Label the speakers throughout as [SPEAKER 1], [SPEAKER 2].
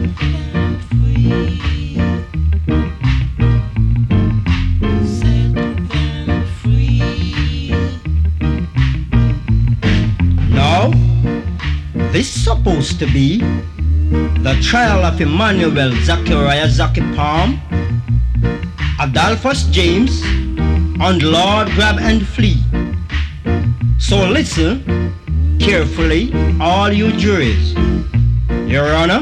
[SPEAKER 1] Now, this is supposed to be the trial of Emmanuel Zachariah Zaki Palm, Adolphus James, and Lord Grab and Flee. So listen carefully, all you juries. Your Honor,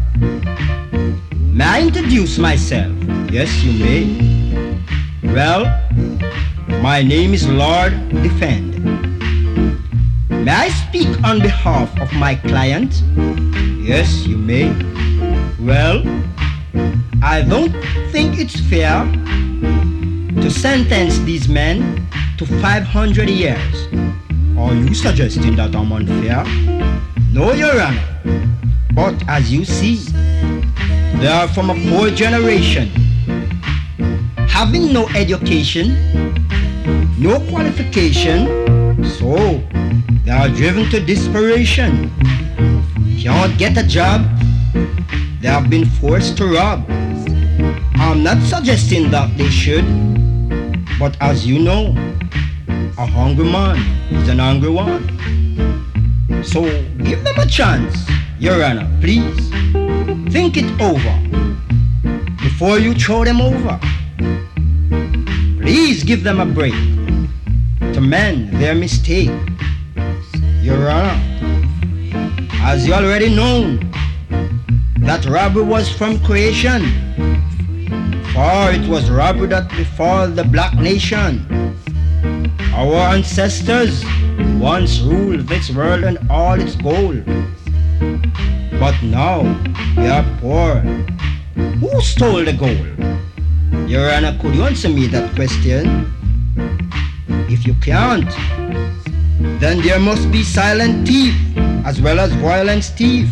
[SPEAKER 1] may I introduce myself? Yes, you may. Well, my name is Lord Defend. May I speak on behalf of my client? Yes, you may. Well, I don't think it's fair to sentence these men to 500 years. Are you suggesting that I'm unfair? No, Your Honor. But as you see, they are from a poor generation, having no education, no qualification, so they are driven to desperation. Can't get a job, they have been forced to rob. I'm not suggesting that they should, but as you know, a hungry man is an angry one. So give them a chance, Your Honor, please. Think it over before you throw them over. Please give them a break to mend their mistake. Your Honor, as you already know, that robbery was from creation, for it was robbery that befall the black nation. Our ancestors once ruled this world and all its gold, but now we are poor. Who stole the gold? Your Honor, could you answer me that question? If you can't, then there must be silent thief as well as violent thief.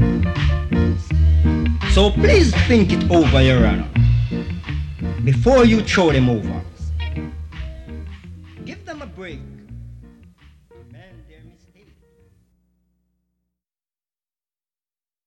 [SPEAKER 1] So please think it over, Your Honor, before you throw them over. Give them a break.